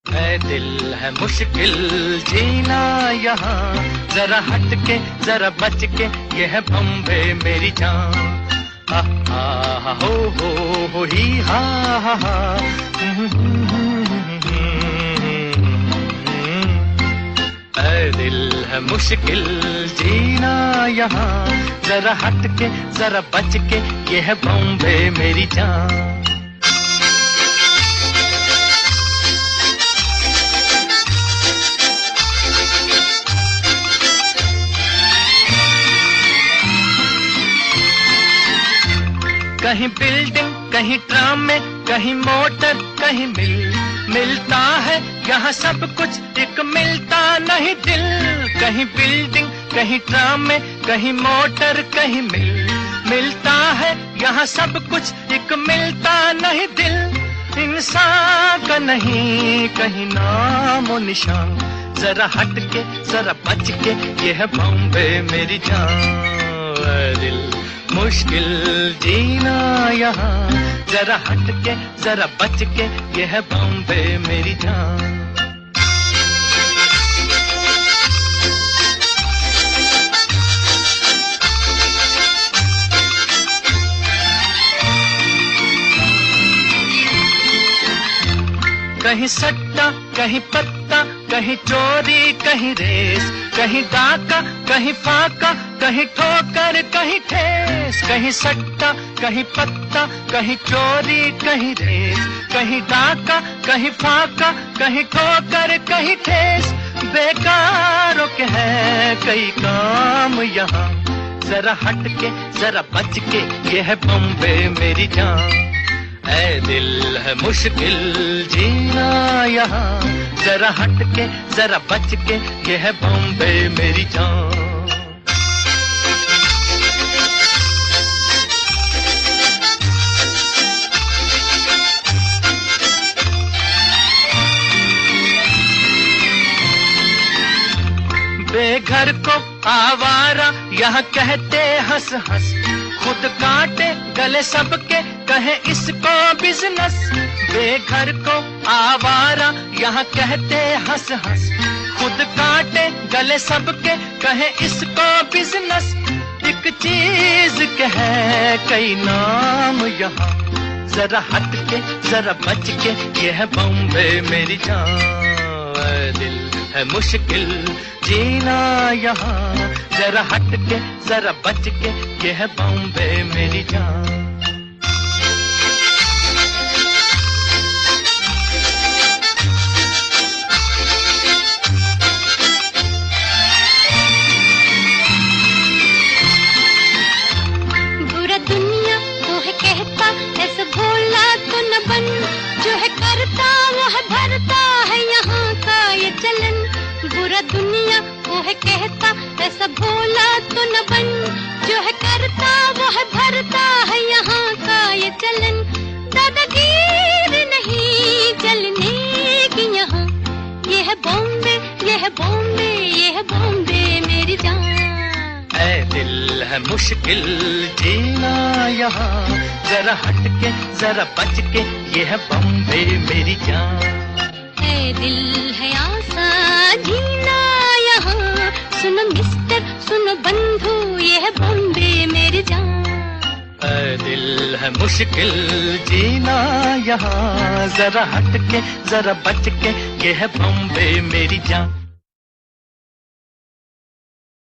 ऐ दिल है मुश्किल जीना यहाँ, जरा हट के जरा बच के, ये है बम्बे मेरी जान। हा हो ही हा हा। ऐ दिल है मुश्किल जीना यहाँ, जरा हट के जरा बच के, ये है बम्बे मेरी जान। कहीं बिल्डिंग कहीं ट्राम में, कहीं मोटर कहीं मिलता है यहाँ सब कुछ, एक मिलता नहीं दिल। कहीं बिल्डिंग कहीं ट्राम में, कहीं मोटर कहीं मिलता है यहाँ सब कुछ, एक मिलता नहीं दिल। इंसान का नहीं कहीं नामो निशान, जरा हट के जरा बच के, ये है बॉम्बे मेरी जान। दिल मुश्किल जीना यहाँ, जरा हट के जरा बच के, ये है बॉम्बे मेरी जान। कहीं सट्टा कहीं पत्ता, कहीं चोरी कहीं रेस, कहीं डाका कहीं फाका, कहीं ठोकर कहीं ठेस। कहीं सट्टा कहीं पत्ता, कहीं चोरी कहीं रेस, कहीं डाका कहीं फाका, कहीं ठोकर कहीं ठेस। बेकारों के है कई काम यहाँ, जरा हट के जरा बच के, ये है बॉम्बे मेरी जान। ऐ दिल है मुश्किल जीना यहाँ, जरा हट के जरा बच के, ये है बॉम्बे मेरी जान। बेघर को आवारा यहाँ कहते हंस हंस, खुद काटे गले सबके कहे इसको बिजनेस। बेघर को आवारा यहाँ कहते हंस हंस, खुद काटे गले सबके कहे इसको बिजनेस। एक चीज के है कई नाम यहाँ, जरा हट के जरा बच के, ये है बॉम्बे मेरी जान। दिल है मुश्किल जीना यहाँ, जरा हट के जरा बच के, ये है बॉम्बे मेरी जान। बुरा दुनिया वो है कहता, ऐसा भोला तो न बन, जो है करता वो है भरता है यहाँ का ये चलन। बुरा दुनिया वो है कहता, ऐसा भोला तो न बन, जो है करता वो है भरता है यहाँ का ये चलन। दादागीर नहीं चलने की यहाँ, ये है बॉम्बे ये है बॉम्बे ये है बॉम्बे मेरी जान। ऐ दिल है मुश्किल जीना यहाँ, जरा हट के जरा बच के, ये है बॉम्बे मेरी जान। ऐ दिल है आसान जीना यहाँ, सुनो मिस्टर सुनो बंधु, ये है बॉम्बे मेरी जान। ऐ दिल है मुश्किल जीना यहाँ, जरा हट के जरा बच के, ये है बॉम्बे मेरी जान।